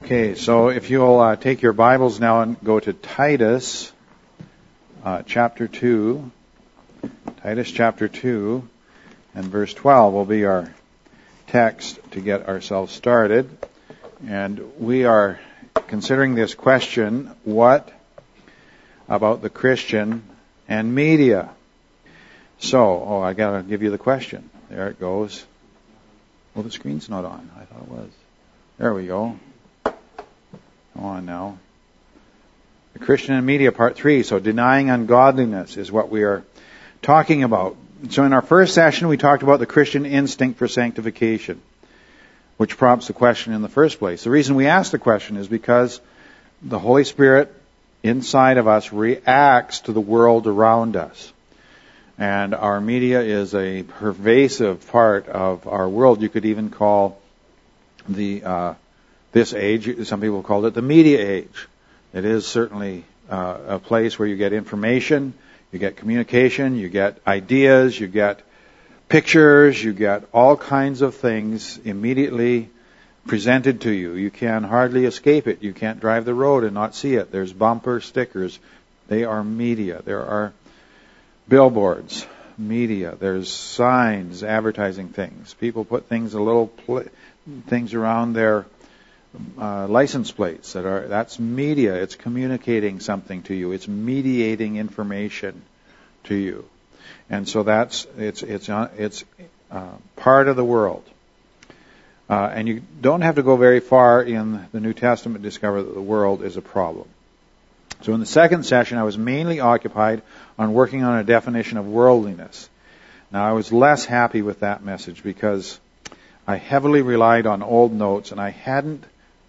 Okay, so if you'll take your Bibles now and go to Titus chapter 2. Titus chapter 2 and verse 12 will be our text to get ourselves started. And we are considering this question, what about the Christian and media? So, I got to give you the question. There it goes. Well, the screen's not on. I thought it was. There we go. Come on now. The Christian and media, part 3. So denying ungodliness is what we are talking about. So in our first session, we talked about the Christian instinct for sanctification, which prompts the question in the first place. The reason we ask the question is because the Holy Spirit inside of us reacts to the world around us. And our media is a pervasive part of our world. You could even call this age, some people call it the media age. It is certainly a place where you get information, you get communication, you get ideas, you get pictures, you get all kinds of things immediately presented to you. You can hardly escape it. You can't drive the road and not see it. There's bumper stickers. They are media. There are billboards, media. There's signs advertising things. People put things, things around their license plates that's media. It's communicating something to you. It's mediating information to you, and so it's part of the world. And you don't have to go very far in the New Testament to discover that the world is a problem. So in the second session, I was mainly occupied on working on a definition of worldliness. Now, I was less happy with that message because I heavily relied on old notes, and I hadn't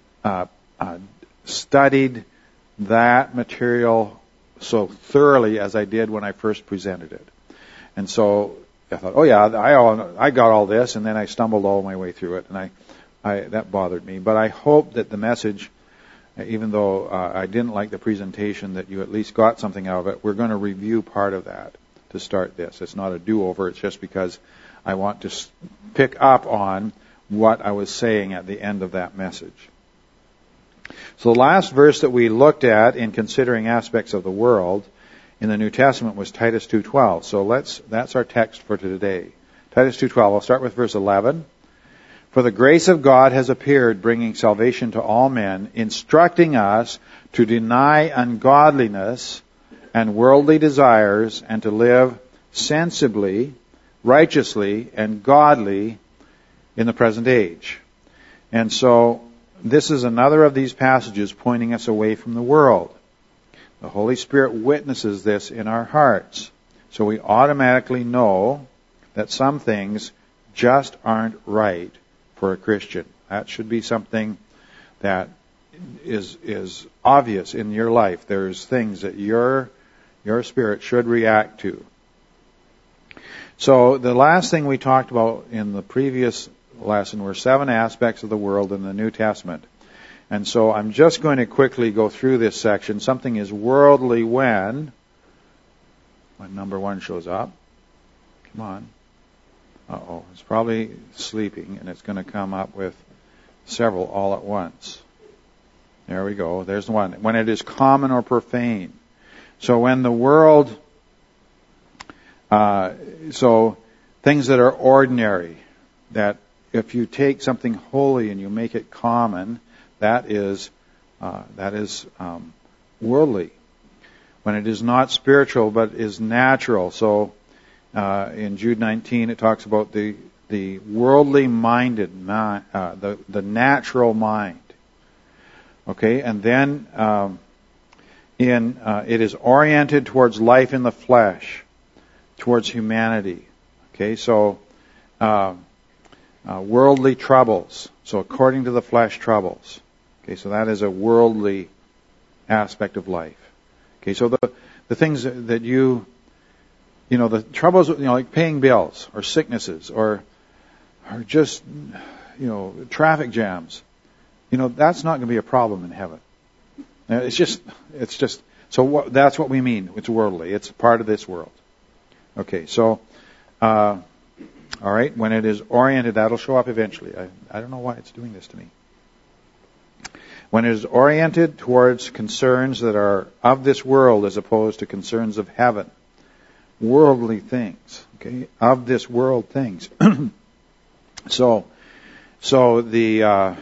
studied that material so thoroughly as I did when I first presented it. And so I thought, I got all this, and then I stumbled all my way through it, and that bothered me. But I hope that the message, even though I didn't like the presentation, that you at least got something out of it. We're going to review part of that to start this. It's not a do-over. It's just because I want to pick up on what I was saying at the end of that message. So the last verse that we looked at in considering aspects of the world in the New Testament was Titus 2:12. So that's our text for today. Titus 2:12. I'll start with verse 11. For the grace of God has appeared, bringing salvation to all men, instructing us to deny ungodliness and worldly desires, and to live sensibly, righteously, and godly in the present age. And so this is another of these passages pointing us away from the world. The Holy Spirit witnesses this in our hearts. So we automatically know that some things just aren't right for a Christian. That should be something that is obvious in your life. There's things that your spirit should react to. So the last thing we talked about in the previous lesson were 7 aspects of the world in the New Testament. And so I'm just going to quickly go through this section. Something is worldly when number 1 shows up. Come on. It's probably sleeping, and it's going to come up with several all at once. There we go. There's the one. When it is common or profane. So when the world, so things that are ordinary, that if you take something holy and you make it common, that is worldly. When it is not spiritual but is natural. So in Jude 19 it talks about the worldly minded, the natural mind. Okay, and then it is oriented towards life in the flesh, towards humanity. Okay, so worldly troubles. So according to the flesh troubles. Okay, so that is a worldly aspect of life. Okay, so the things that the troubles, like paying bills or sicknesses or just, traffic jams, that's not going to be a problem in heaven. It's just, so that's what we mean. It's worldly. It's part of this world. Okay, so, all right, when it is oriented, that'll show up eventually. I don't know why it's doing this to me. when it is oriented towards concerns that are of this world as opposed to concerns of heaven. Worldly things, okay, of this world things. So the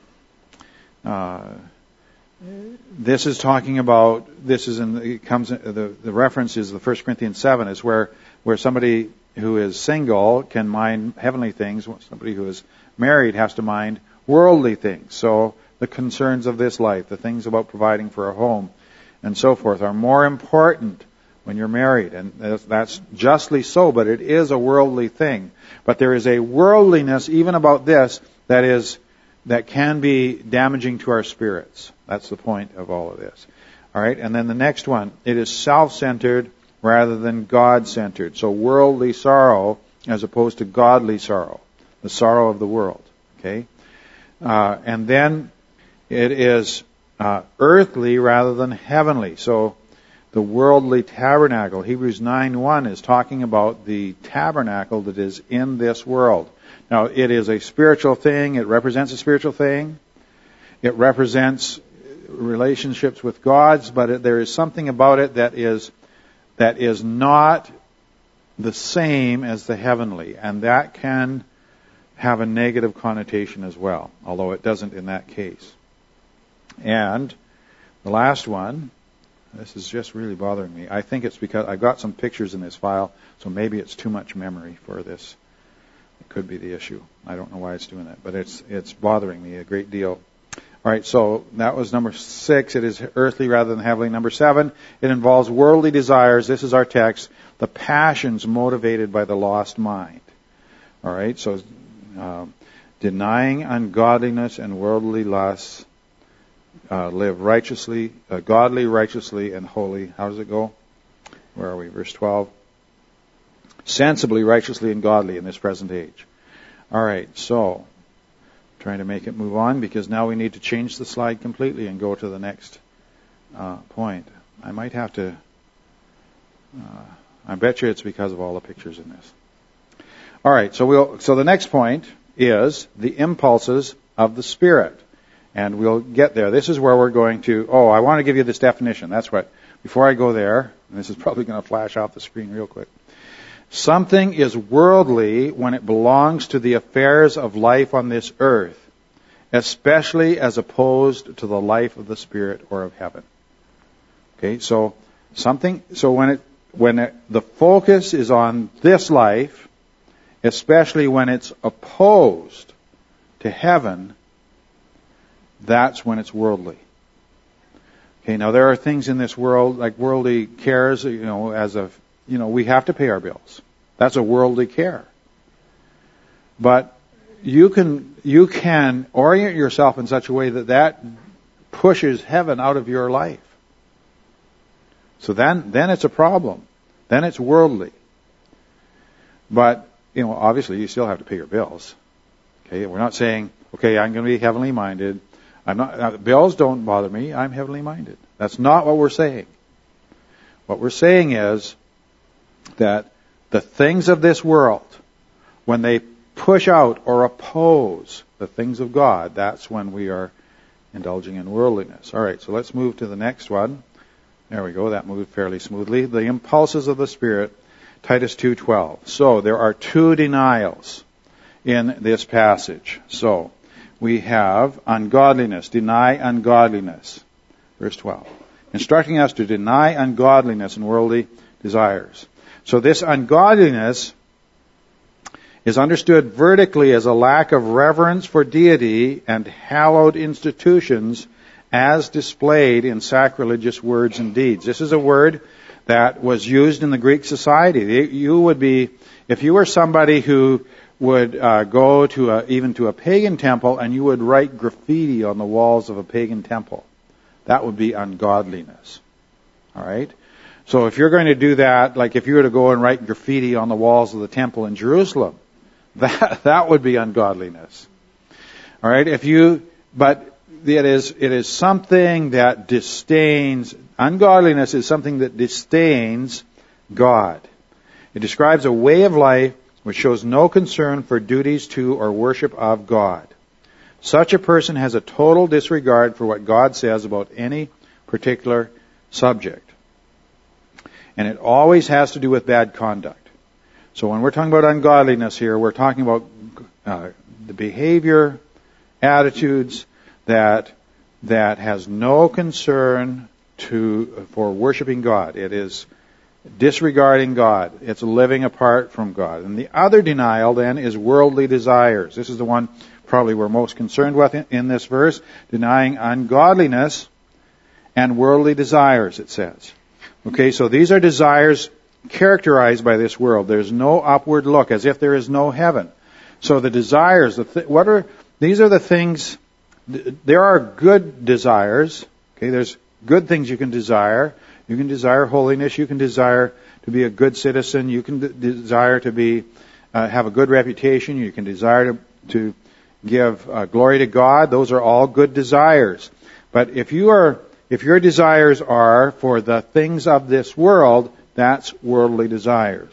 this is talking about, this is in, it comes, the reference is the 1 Corinthians 7 is where somebody who is single can mind heavenly things. Somebody who is married has to mind worldly things. So the concerns of this life, the things about providing for a home and so forth are more important when you're married. And that's justly so, but it is a worldly thing. But there is a worldliness even about this that can be damaging to our spirits. That's the point of all of this. All right, and then the next one, it is self-centered rather than God-centered. So worldly sorrow as opposed to godly sorrow, the sorrow of the world. Okay, and then it is earthly rather than heavenly. So the worldly tabernacle, Hebrews 9:1 is talking about the tabernacle that is in this world. Now, it is a spiritual thing. It represents a spiritual thing. It represents relationships with God, but there is something about it that is not the same as the heavenly, and that can have a negative connotation as well, although it doesn't in that case. And the last one, this is just really bothering me. I think it's because I've got some pictures in this file, so maybe it's too much memory for this. It could be the issue. I don't know why it's doing that, but it's bothering me a great deal. All right, so that was number 6. It is earthly rather than heavenly. Number 7, it involves worldly desires. This is our text. The passions motivated by the lost mind. All right, so denying ungodliness and worldly lusts, live righteously, godly, righteously, and holy. How does it go? Where are we? Verse 12. Sensibly, righteously, and godly in this present age. All right, so trying to make it move on because now we need to change the slide completely and go to the next point. I might have to. I bet you it's because of all the pictures in this. All right, so the next point is the impulses of the Spirit, and we'll get there. This is where we're going to. Oh, I want to give you this definition. That's what. Before I go there, and this is probably going to flash off the screen real quick. Something is worldly when it belongs to the affairs of life on this earth, especially as opposed to the life of the Spirit or of heaven. Okay, so when the focus is on this life, especially when it's opposed to heaven, that's when it's worldly. Okay, now there are things in this world like worldly cares, we have to pay our bills. That's a worldly care. But you can orient yourself in such a way that pushes heaven out of your life. So then it's a problem. Then it's worldly. But, obviously you still have to pay your bills. Okay, we're not saying, okay, I'm going to be heavenly minded. Bills don't bother me. I'm heavenly minded. That's not what we're saying. What we're saying is that the things of this world, when they push out or oppose the things of God, that's when we are indulging in worldliness. All right, so let's move to the next one. There we go. That moved fairly smoothly. The impulses of the Spirit, Titus 2:12. So there are 2 denials in this passage. So we have ungodliness, deny ungodliness. Verse 12. Instructing us to deny ungodliness and worldly desires. So this ungodliness is understood vertically as a lack of reverence for deity and hallowed institutions as displayed in sacrilegious words and deeds. This is a word that was used in the Greek society. You would be, if you were somebody who would go to even to a pagan temple and you would write graffiti on the walls of a pagan temple, that would be ungodliness. All right? So if you're going to do that, like if you were to go and write graffiti on the walls of the temple in Jerusalem, that would be ungodliness. All right? But it is something that disdains, ungodliness is something that disdains God. It describes a way of life which shows no concern for duties to or worship of God. Such a person has a total disregard for what God says about any particular subject. And it always has to do with bad conduct. So when we're talking about ungodliness here, we're talking about the behavior, attitudes that has no concern for worshiping God. It is disregarding God. It's living apart from God. And the other denial then is worldly desires. This is the one probably we're most concerned with in this verse, denying ungodliness and worldly desires, it says. Okay, so these are desires characterized by this world. There's no upward look, as if there is no heaven. So the desires, these are the things. There are good desires. Okay, there's good things you can desire. You can desire holiness. You can desire to be a good citizen. You can desire to have a good reputation. You can desire to give glory to God. Those are all good desires. But if your desires are for the things of this world, that's worldly desires.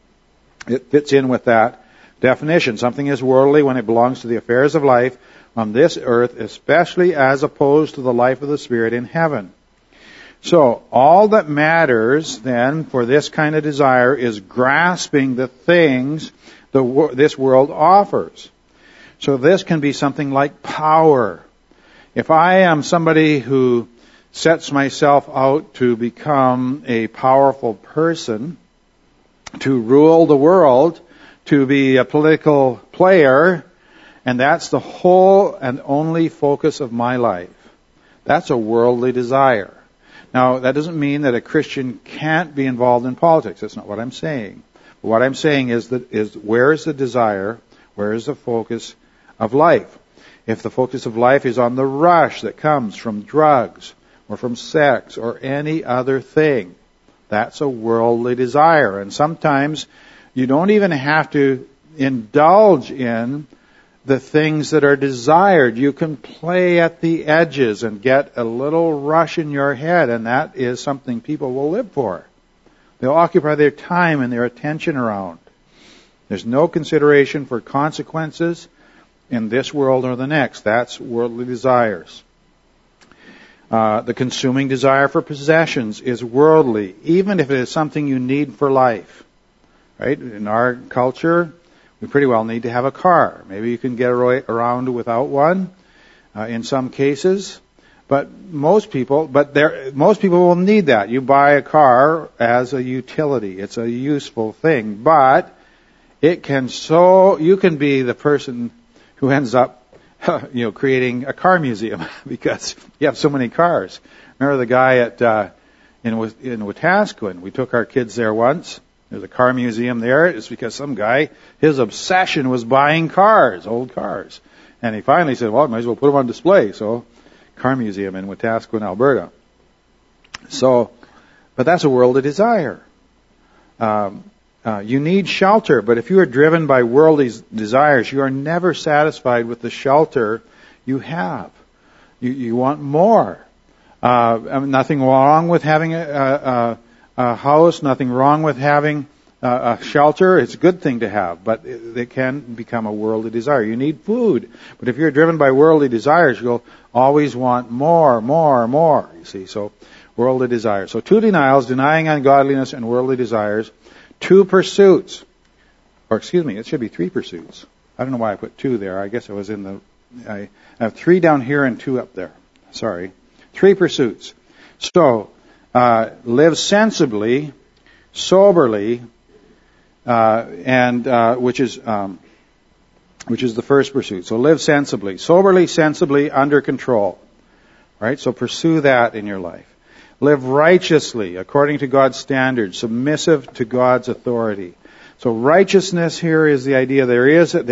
It fits in with that definition. Something is worldly when it belongs to the affairs of life on this earth, especially as opposed to the life of the Spirit in heaven. So, all that matters then for this kind of desire is grasping the things this world offers. So this can be something like power. If I am somebody who sets myself out to become a powerful person, to rule the world, to be a political player, and that's the whole and only focus of my life, that's a worldly desire. Now, that doesn't mean that a Christian can't be involved in politics. That's not what I'm saying. But what I'm saying is where is the desire, where is the focus of life? If the focus of life is on the rush that comes from drugs or from sex or any other thing, that's a worldly desire. And sometimes you don't even have to indulge in the things that are desired. You can play at the edges and get a little rush in your head, and that is something people will live for. They'll occupy their time and their attention around. There's no consideration for consequences in this world or the next. That's worldly desires. The consuming desire for possessions is worldly, even if it is something you need for life. Right? In our culture, we pretty well need to have a car. Maybe you can get around without one in some cases, but most people will need that. You buy a car as a utility. It's a useful thing, but you can be the person who ends up creating a car museum because you have so many cars. Remember the guy in Wetaskiwin? We took our kids there once. There's a car museum there. It's because some guy, his obsession was buying cars, old cars. And he finally said, well, I might as well put them on display. So, car museum in Wetaskiwin, Alberta. So, but that's a worldly desire. You need shelter, but if you are driven by worldly desires, you are never satisfied with the shelter you have. You want more. Nothing wrong with having a house, nothing wrong with having a shelter. It's a good thing to have, but it can become a worldly desire. You need food, but if you're driven by worldly desires, you'll always want more, you see. So, worldly desires. So, two denials, denying ungodliness and worldly desires. Two pursuits. Or excuse me, it should be three pursuits. I don't know why I put two there. I guess it was I have three down here and two up there. Sorry. Three pursuits. So, live sensibly, soberly, which is the first pursuit. So live sensibly, soberly, sensibly, under control. Right? So pursue that in your life. Live righteously, according to God's standards, submissive to God's authority. So righteousness here is the idea. There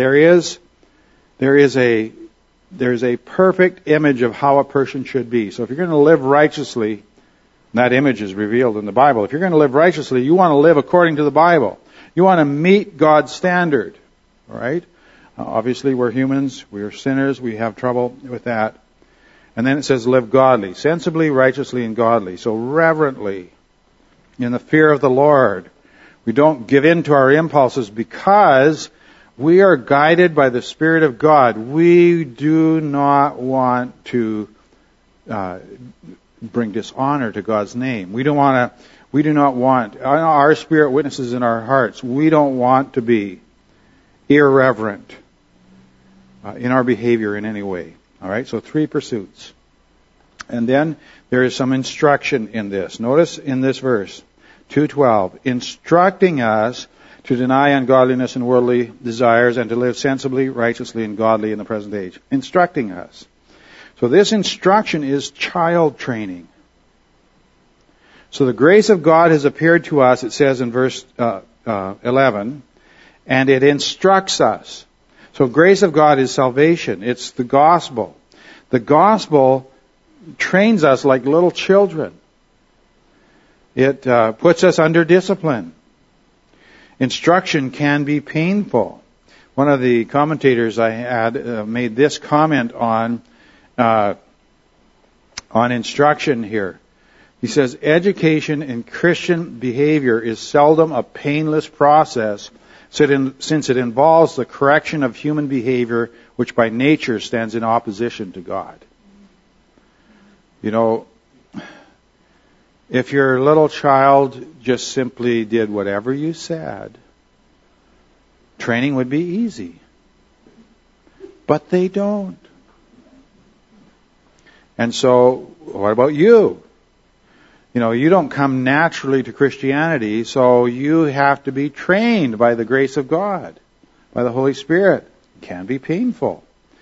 is a perfect image of how a person should be. So if you're going to live righteously, that image is revealed in the Bible. If you're going to live righteously, you want to live according to the Bible. You want to meet God's standard. All right? Obviously, we're humans. We are sinners. We have trouble with that. And then it says live godly, sensibly, righteously, and godly. So reverently, in the fear of the Lord. We don't give in to our impulses because We are guided by the Spirit of God. We do not want to bring dishonor to God's name. We do not want, our Spirit witnesses in our hearts, we don't want to be irreverent in our behavior in any way. All right, so 3 pursuits. And then there is some instruction in this. Notice in this verse, 2:12, instructing us to deny ungodliness and worldly desires and to live sensibly, righteously, and godly in the present age. Instructing us. So this instruction is child training. So the grace of God has appeared to us, it says in verse 11, and it instructs us. So grace of God is salvation. It's the gospel. The gospel trains us like little children. It puts us under discipline. Instruction can be painful. One of the commentators I had made this comment on instruction here. He says, education in Christian behavior is seldom a painless process since it involves the correction of human behavior which by nature stands in opposition to God. You know, if your little child just simply did whatever you said, training would be easy. But they don't. And so, what about you? You know, you don't come naturally to Christianity, so you have to be trained by the grace of God, by the Holy Spirit. It can be painful.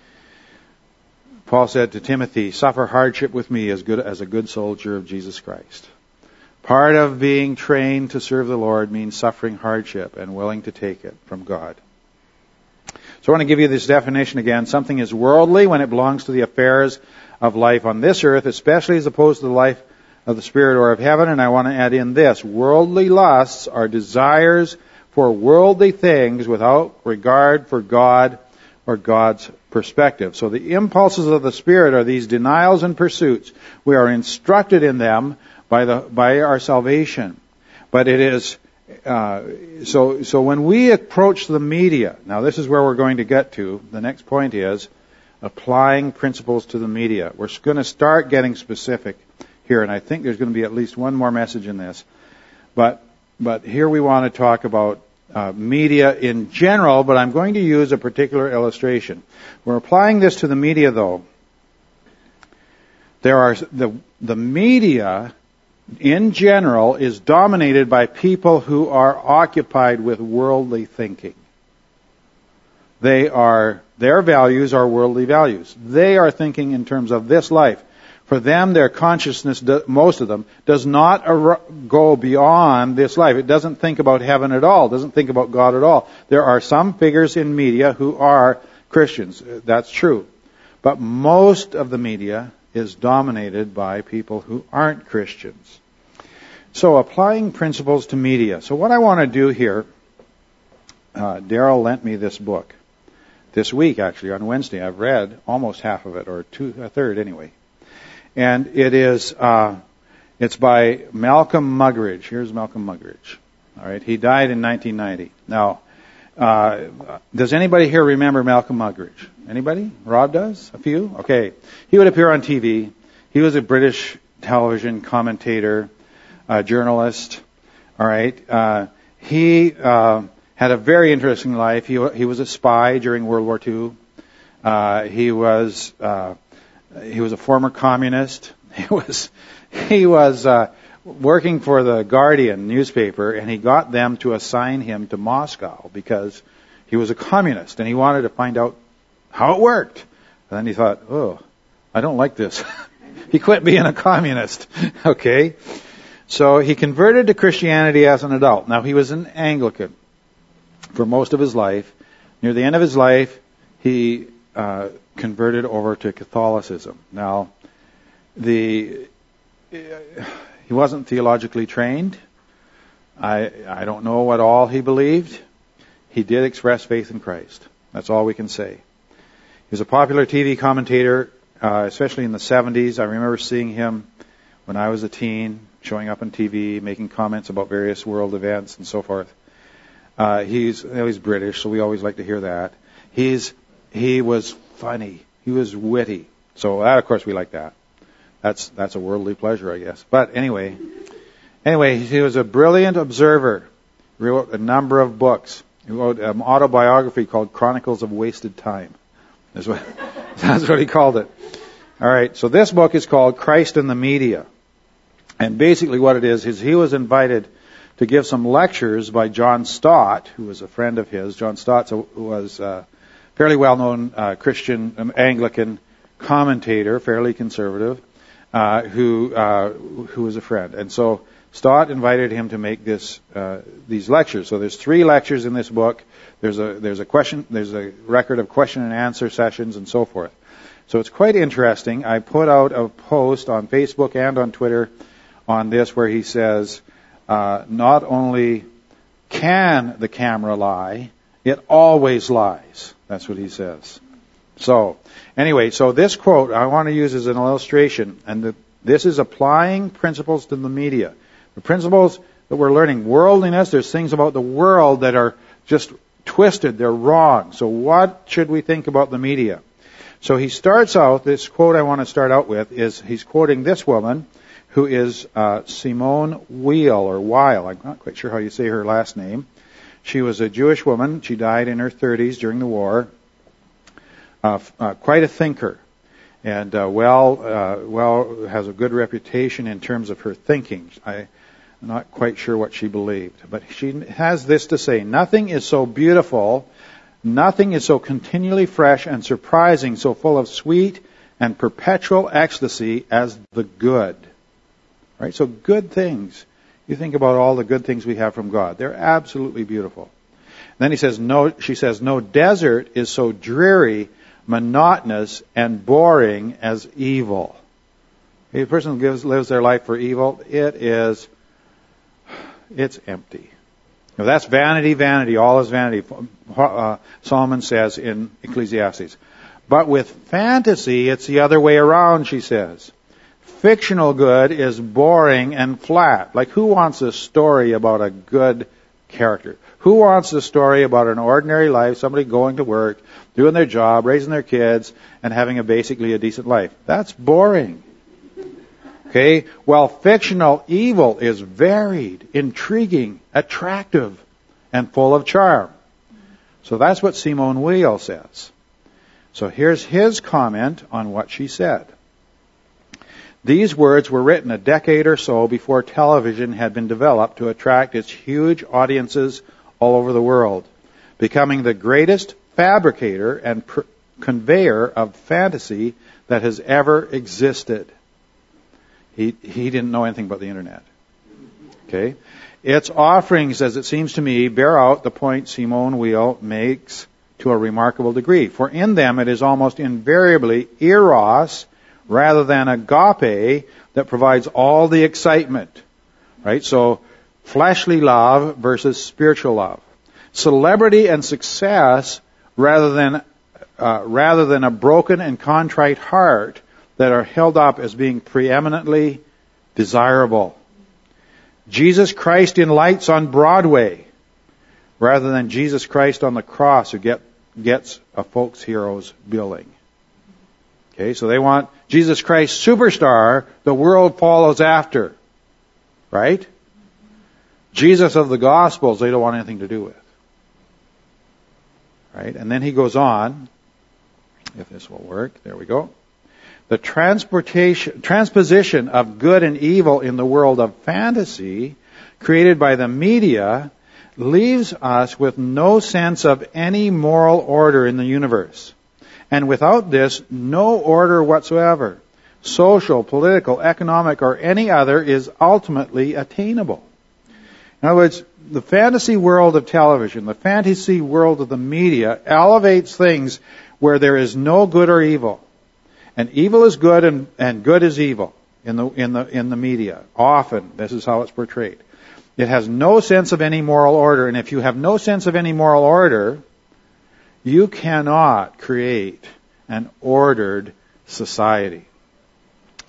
Paul said to Timothy, suffer hardship with me as a good soldier of Jesus Christ. Part of being trained to serve the Lord means suffering hardship and willing to take it from God. So I want to give you this definition again. Something is worldly when it belongs to the affairs of life on this earth, especially as opposed to the life of the Spirit or of heaven. And I want to add in this. Worldly lusts are desires for worldly things without regard for God or God's perspective. So the impulses of the Spirit are these denials and pursuits. We are instructed in them by our salvation. But it is so when we approach the media, now this is where we're going to get to. The next point is applying principles to the media. We're going to start getting specific here, and I think there's going to be at least one more message in this. But here we want to talk about media in general, but I'm going to use a particular illustration. We're applying this to the media, though. There are the media in general is dominated by people who are occupied with worldly thinking. Their values are worldly values. They are thinking in terms of this life. For them, their consciousness, most of them, does not go beyond this life. It doesn't think about heaven at all. It doesn't think about God at all. There are some figures in media who are Christians. That's true. But most of the media is dominated by people who aren't Christians. So applying principles to media. So what I want to do here, Daryl lent me this book this week, actually, on Wednesday. I've read almost half of it, or a third anyway. And it is, it's by Malcolm Muggeridge. Here's Malcolm Muggeridge. All right, he died in 1990. Now, does anybody here remember Malcolm Muggeridge? Anybody? Rob does? A few? Okay. He would appear on TV. He was a British television commentator, journalist. All right. He had a very interesting life. He was a spy during World War II. He was a former communist. He was working for the Guardian newspaper, and he got them to assign him to Moscow because he was a communist, and he wanted to find out how it worked. And then he thought, oh, I don't like this. He quit being a communist. Okay. So he converted to Christianity as an adult. Now, he was an Anglican for most of his life. Near the end of his life, he converted over to Catholicism. Now, he wasn't theologically trained. I don't know what all he believed. He did express faith in Christ. That's all we can say. He was a popular TV commentator, especially in the 70s. I remember seeing him when I was a teen, showing up on TV, making comments about various world events and so forth. He's British, so we always like to hear that. He was funny. He was witty. So that, of course, we like that. That's a worldly pleasure, I guess. But anyway, he was a brilliant observer. He wrote a number of books. He wrote an autobiography called Chronicles of Wasted Time. That's what he called it. All right, so this book is called Christ in the Media. And basically what it is he was invited to give some lectures by John Stott, who was a friend of his. John Stott was a fairly well-known Christian Anglican commentator, fairly conservative, who was a friend. And so Stott invited him to make these lectures. So there's 3 lectures in this book. There's a record of question and answer sessions and so forth. So it's quite interesting. I put out a post on Facebook and on Twitter on this where he says, not only can the camera lie, it always lies. That's what he says. So, anyway, this quote I want to use as an illustration, and this is applying principles to the media. The principles that we're learning, worldliness, there's things about the world that are just twisted, they're wrong. So what should we think about the media? So he starts out, this quote I want to start out with is, he's quoting this woman, who is Simone Weil. I'm not quite sure how you say her last name. She was a Jewish woman. She died in her 30s during the war. Quite a thinker. And Well has a good reputation in terms of her thinking. I'm not quite sure what she believed. But she has this to say: nothing is so beautiful, nothing is so continually fresh and surprising, so full of sweet and perpetual ecstasy as the good. Right? So good things. You think about all the good things we have from God. They're absolutely beautiful. Then she says, no desert is so dreary, monotonous, and boring as evil. A person who lives their life for evil, it's empty. Now, that's vanity, vanity, all is vanity. Solomon says in Ecclesiastes. But with fantasy, it's the other way around, she says. Fictional good is boring and flat. Like, who wants a story about a good character? Who wants a story about an ordinary life, somebody going to work, doing their job, raising their kids, and having basically a decent life? That's boring. Okay? Well, fictional evil is varied, intriguing, attractive, and full of charm. So that's what Simone Weil says. So here's his comment on what she said. These words were written a decade or so before television had been developed to attract its huge audiences all over the world, becoming the greatest fabricator and conveyor of fantasy that has ever existed. He didn't know anything about the internet. Okay? Its offerings, as it seems to me, bear out the point Simone Weil makes to a remarkable degree. For in them it is almost invariably eros rather than agape that provides all the excitement. Right? So, fleshly love versus spiritual love. Celebrity and success rather than a broken and contrite heart that are held up as being preeminently desirable. Jesus Christ in lights on Broadway rather than Jesus Christ on the cross who gets a folks' hero's billing. Okay, so they want Jesus Christ superstar, the world follows after. Right? Jesus of the Gospels, they don't want anything to do with. Right? And then he goes on, if this will work, there we go. The transposition of good and evil in the world of fantasy created by the media leaves us with no sense of any moral order in the universe. And without this, no order whatsoever, social, political, economic, or any other, is ultimately attainable. In other words, the fantasy world of television, the fantasy world of the media, elevates things where there is no good or evil. And evil is good and good is evil in the media. Often, this is how it's portrayed. It has no sense of any moral order, and if you have no sense of any moral order, you cannot create an ordered society.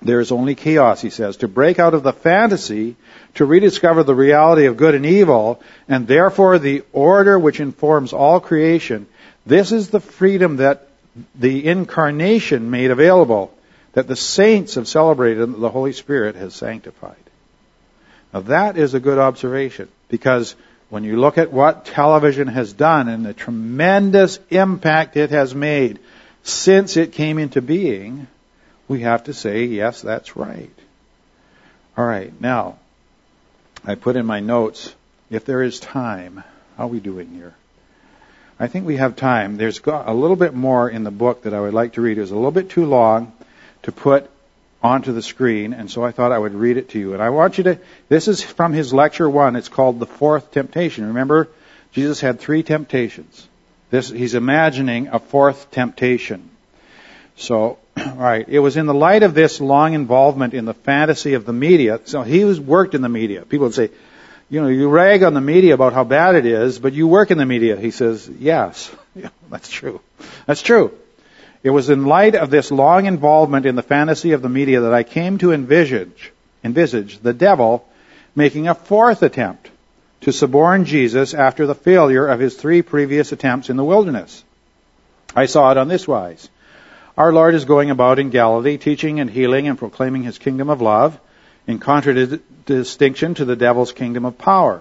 There is only chaos, he says. To break out of the fantasy, to rediscover the reality of good and evil, and therefore the order which informs all creation, this is the freedom that the Incarnation made available, that the saints have celebrated and the Holy Spirit has sanctified. Now that is a good observation, because when you look at what television has done and the tremendous impact it has made since it came into being, we have to say, yes, that's right. All right, now, I put in my notes, if there is time, how are we doing here? I think we have time. There's got a little bit more in the book that I would like to read. It was a little bit too long to put onto the screen, and so I thought I would read it to you. And I want you to, this is from his lecture 1. It's called The Fourth Temptation. Remember, Jesus had 3 temptations. He's imagining a 4th temptation. So, all right, it was in the light of this long involvement in the fantasy of the media. So he worked in the media. People would say, you rag on the media about how bad it is, but you work in the media. He says, yes, yeah, that's true. That's true. It was in light of this long involvement in the fantasy of the media that I came to envisage the devil making a 4th attempt to suborn Jesus after the failure of his 3 previous attempts in the wilderness. I saw it on this wise. Our Lord is going about in Galilee, teaching and healing and proclaiming his kingdom of love, in contradistinction to the devil's kingdom of power.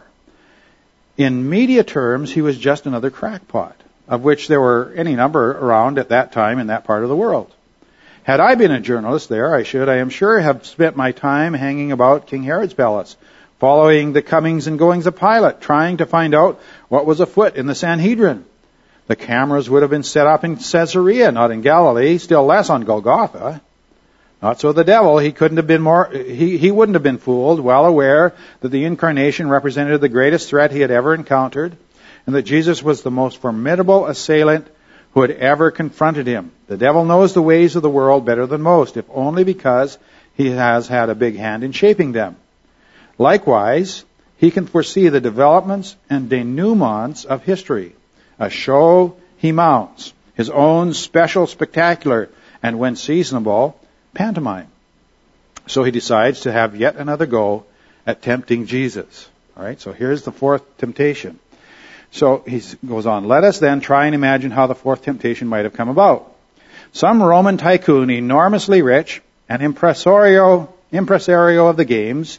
In media terms, he was just another crackpot, of which there were any number around at that time in that part of the world. Had I been a journalist there, I am sure, have spent my time hanging about King Herod's palace, following the comings and goings of Pilate, trying to find out what was afoot in the Sanhedrin. The cameras would have been set up in Caesarea, not in Galilee, still less on Golgotha. Not so the devil. He wouldn't have been fooled, well aware that the Incarnation represented the greatest threat he had ever encountered, and that Jesus was the most formidable assailant who had ever confronted him. The devil knows the ways of the world better than most, if only because he has had a big hand in shaping them. Likewise, he can foresee the developments and denouements of history. A show he mounts, his own special spectacular, and when seasonable, pantomime. So he decides to have yet another go at tempting Jesus. All right, so here's the 4th temptation. So he goes on, let us then try and imagine how the 4th temptation might have come about. Some Roman tycoon, enormously rich, an impresario of the games,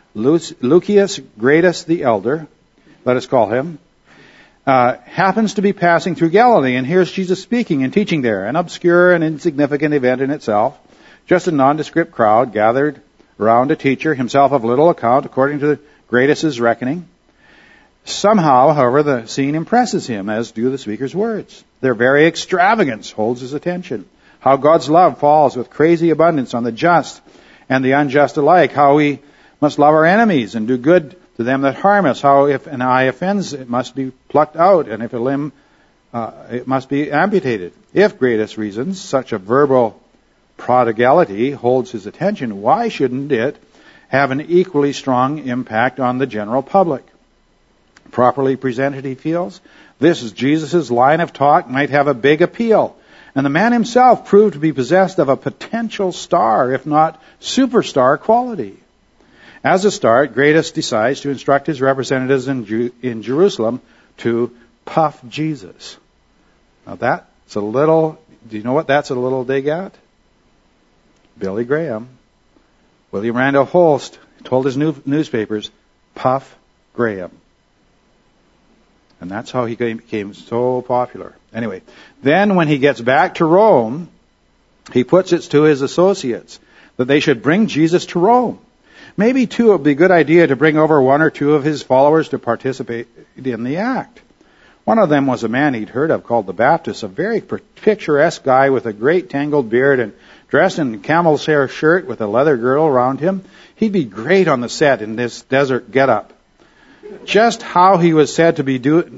Lucius Gradus the Elder, let us call him, happens to be passing through Galilee, and here's Jesus speaking and teaching there, an obscure and insignificant event in itself, just a nondescript crowd gathered around a teacher, himself of little account according to Gradus's reckoning. Somehow, however, the scene impresses him, as do the speaker's words. Their very extravagance holds his attention. How God's love falls with crazy abundance on the just and the unjust alike. How we must love our enemies and do good to them that harm us. How if an eye offends, it must be plucked out, and if a limb, it must be amputated. If Gradus reasons such a verbal prodigality holds his attention, why shouldn't it have an equally strong impact on the general public? Properly presented, he feels, this is Jesus' line of talk might have a big appeal. And the man himself proved to be possessed of a potential star, if not superstar quality. As a start, Gradus decides to instruct his representatives in Jerusalem to puff Jesus. Now that's a little, do you know what that's a little dig at? Billy Graham. William Randolph Holst told his newspapers, puff Graham. And that's how he became so popular. Anyway, then when he gets back to Rome, he puts it to his associates that they should bring Jesus to Rome. Maybe, too, it would be a good idea to bring over 1 or 2 of his followers to participate in the act. One of them was a man he'd heard of called the Baptist, a very picturesque guy with a great tangled beard and dressed in a camel's hair shirt with a leather girdle around him. He'd be great on the set in this desert getup. Just now he was said to be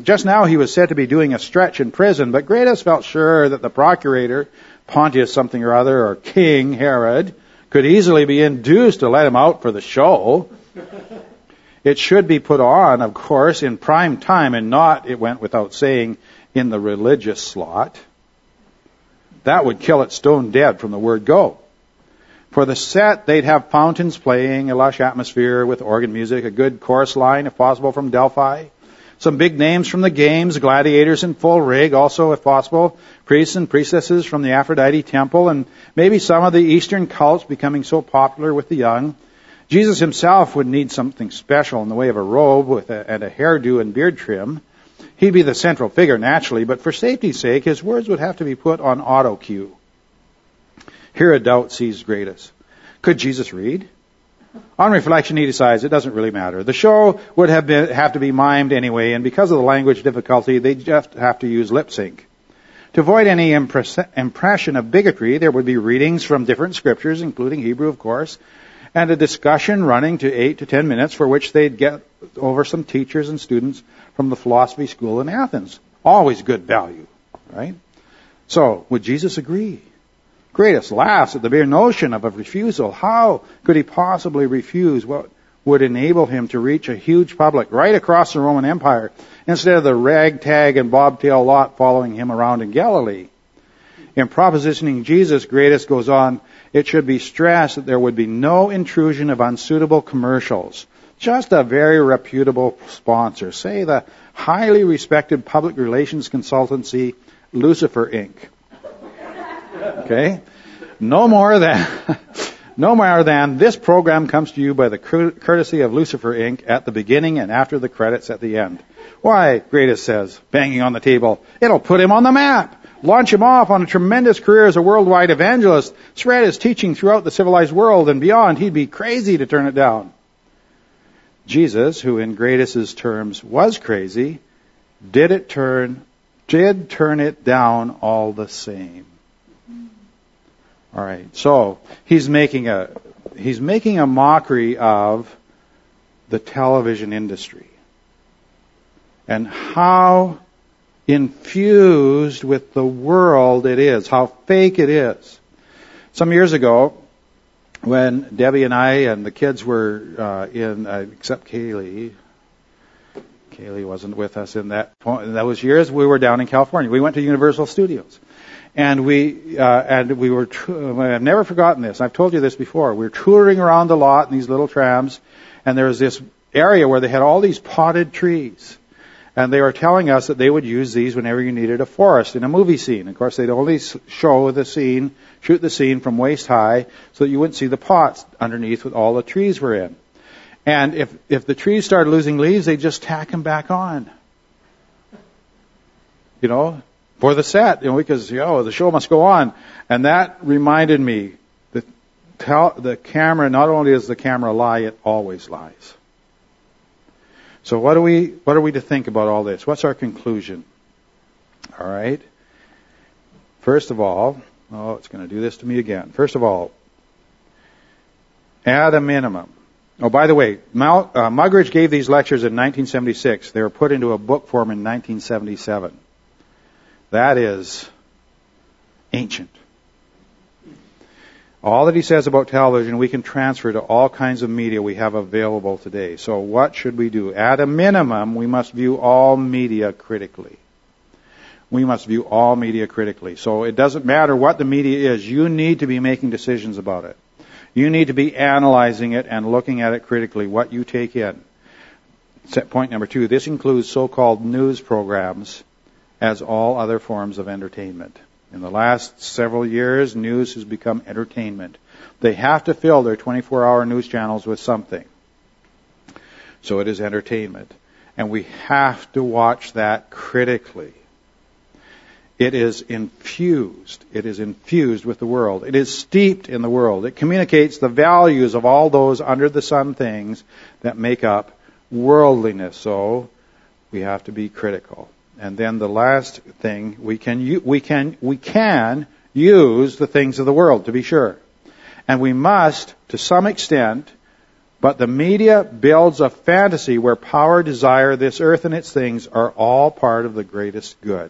doing a stretch in prison, but Gradus felt sure that the procurator, Pontius something or other, or King Herod, could easily be induced to let him out for the show. It should be put on, of course, in prime time, and not, it went without saying, in the religious slot. That would kill it stone dead from the word go. For the set, they'd have fountains playing, a lush atmosphere with organ music, a good chorus line, if possible, from Delphi. Some big names from the games, gladiators in full rig, also, if possible, priests and priestesses from the Aphrodite temple, and maybe some of the Eastern cults becoming so popular with the young. Jesus himself would need something special in the way of a robe and a hairdo and beard trim. He'd be the central figure, naturally, but for safety's sake, his words would have to be put on auto cue. Here a doubt seized Gradus. Could Jesus read? On reflection, he decides it doesn't really matter. The show would have to be mimed anyway, and because of the language difficulty, they'd just have to use lip sync. To avoid any impression of bigotry, there would be readings from different scriptures, including Hebrew, of course, and a discussion running to 8 to 10 minutes for which they'd get over some teachers and students from the philosophy school in Athens. Always good value, right? So, would Jesus agree? Gradus laughs at the bare notion of a refusal. How could he possibly refuse what would enable him to reach a huge public right across the Roman Empire instead of the ragtag and bobtail lot following him around in Galilee? In propositioning Jesus, Gradus goes on, it should be stressed that there would be no intrusion of unsuitable commercials. Just a very reputable sponsor, say the highly respected public relations consultancy Lucifer Inc. Okay? No more than this program comes to you by the courtesy of Lucifer Inc. at the beginning and after the credits at the end. Why, Gradus says, banging on the table, it'll put him on the map. Launch him off on a tremendous career as a worldwide evangelist. Spread his teaching throughout the civilized world and beyond. He'd be crazy to turn it down. Jesus, who in Gradus's terms was crazy, did turn it down all the same. All right, so he's making a mockery of the television industry and how infused with the world it is, how fake it is. Some years ago, when Debbie and I and the kids were except Kaylee wasn't with us in that point. That was years we were down in California. We went to Universal Studios. And we were, I've never forgotten this. I've told you this before. We were touring around the lot in these little trams, and there was this area where they had all these potted trees. And they were telling us that they would use these whenever you needed a forest in a movie scene. Of course, they'd only shoot the scene from waist high so that you wouldn't see the pots underneath with all the trees were in. And if the trees started losing leaves, they'd just tack them back on. For the set, because, the show must go on. And that reminded me that the camera, not only does the camera lie, it always lies. So what are we to think about all this? What's our conclusion? All right. First of all, it's going to do this to me again. First of all, at a minimum. Oh, by the way, Muggeridge gave these lectures in 1976. They were put into a book form in 1977. That is ancient. All that he says about television, we can transfer to all kinds of media we have available today. So what should we do? At a minimum, we must view all media critically. We must view all media critically. So it doesn't matter what the media is. You need to be making decisions about it. You need to be analyzing it and looking at it critically, what you take in. Point number 2, this includes so-called news programs as all other forms of entertainment. In the last several years, news has become entertainment. They have to fill their 24-hour news channels with something. So it is entertainment. And we have to watch that critically. It is infused. It is infused with the world. It is steeped in the world. It communicates the values of all those under the sun things that make up worldliness. So we have to be critical. And then the last thing, we can use the things of the world, to be sure. And we must, to some extent, but the media builds a fantasy where power, desire, this earth and its things are all part of the greatest good.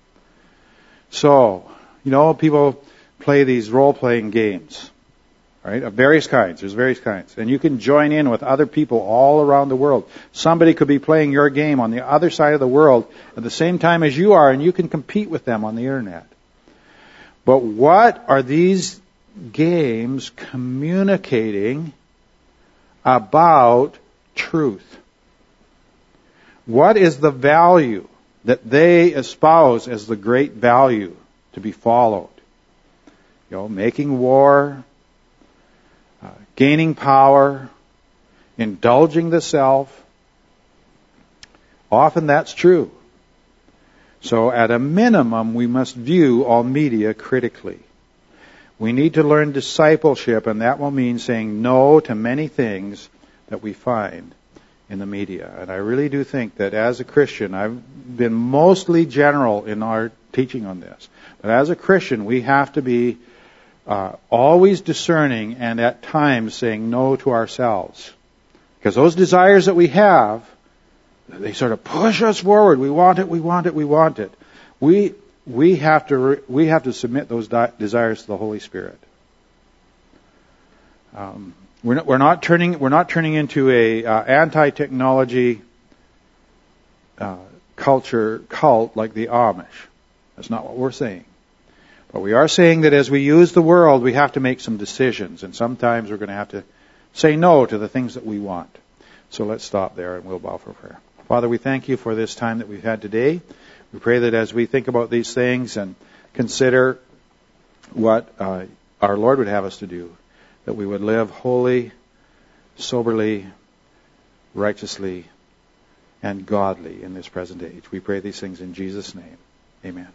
So, people play these role-playing games, right, of various kinds. There's various kinds. And you can join in with other people all around the world. Somebody could be playing your game on the other side of the world at the same time as you are, and you can compete with them on the internet. But what are these games communicating about truth? What is the value that they espouse as the great value to be followed? Making war, gaining power, indulging the self. Often that's true. So at a minimum, we must view all media critically. We need to learn discipleship, and that will mean saying no to many things that we find in the media. And I really do think that as a Christian, I've been mostly general in our teaching on this, but as a Christian, we have to be always discerning and at times saying no to ourselves. Because those desires that we have, they sort of push us forward. We want it, we want it, we want it. We have to submit those desires to the Holy Spirit. We're not turning into a anti-technology cult like the Amish. That's not what we're saying. But we are saying that as we use the world, we have to make some decisions, and sometimes we're going to have to say no to the things that we want. So let's stop there and we'll bow for prayer. Father, we thank you for this time that we've had today. We pray that as we think about these things and consider what our Lord would have us to do, that we would live holy, soberly, righteously, and godly in this present age. We pray these things in Jesus' name. Amen.